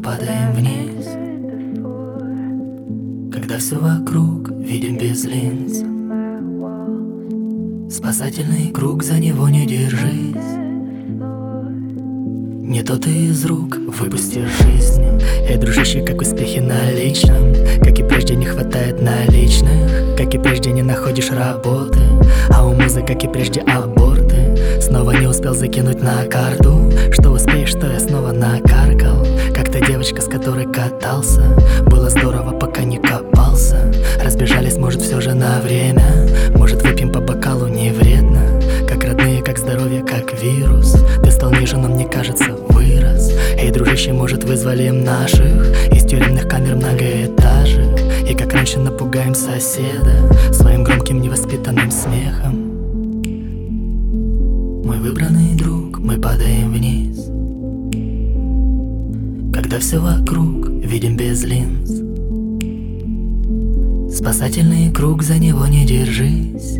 падаем вниз, когда все вокруг видим без линз. Спасательный круг, за него не держись. Не то ты из рук выпустишь жизнь. Эй, дружище, как успехи на личном, как и прежде не хватает наличных, как и прежде не находишь работы, а у музы, как и прежде, аборты. Снова не успел закинуть на карту. Что успеешь, что я снова накаркал. Как та девочка, с которой катался. Было здорово, пока не копался. Разбежались, может, все же на время. Может, выпьем по бокалу, не вредно. Как родные, как здоровье, как вирус. Ты стал ниже, но мне кажется, вырос. Эй, дружище, может, вызволим наших из тюремных камер многоэтажек. И как раньше напугаем соседа своим громким невоспитанным смехом. Мой выбранный друг, мы падаем вниз, когда все вокруг видим без линз. Спасательный круг, за него не держись.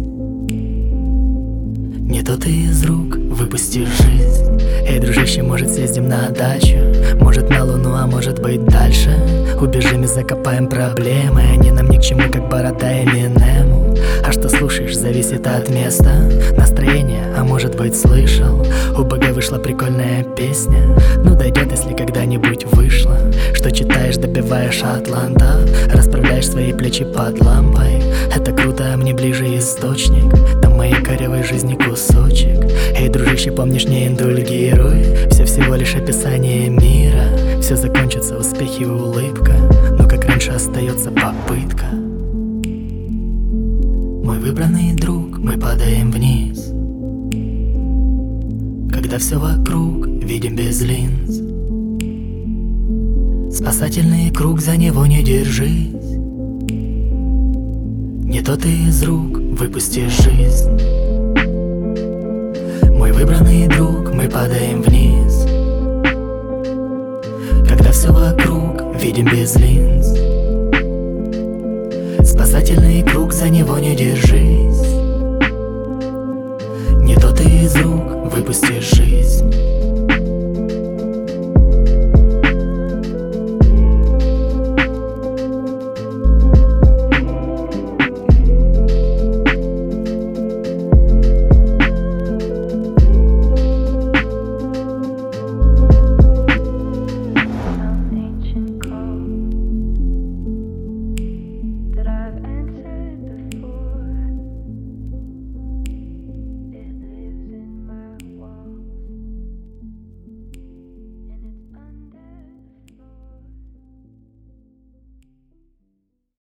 Не то ты из рук выпустишь жизнь. Эй, дружище, может, съездим на дачу, может, на Луну, а может быть дальше. Убежим и закопаем проблемы, они нам ни к чему, как борода Эминему. А что слушаешь, зависит от места, настроения, а может быть, слышал. У БГ вышла прикольная песня, ну дойдет, если когда-нибудь вышла. Что читаешь, добиваешь атлантов, расправляешь свои плечи под лампой. Это круто, а мне ближе источник, там моей корявой жизни кусочек. Эй, дружище, помнишь, не индульгируй, все всего лишь описание мира. Все закончится, успехи и улыбка, но как раньше остается попытка. Мой выбранный друг, мы падаем вниз, когда все вокруг видим без линз. Спасательный круг, за него не держись. Не то ты из рук выпустишь жизнь. Мой выбранный друг, мы падаем вниз, когда все вокруг видим без линз. Спасательный круг, за него не держись.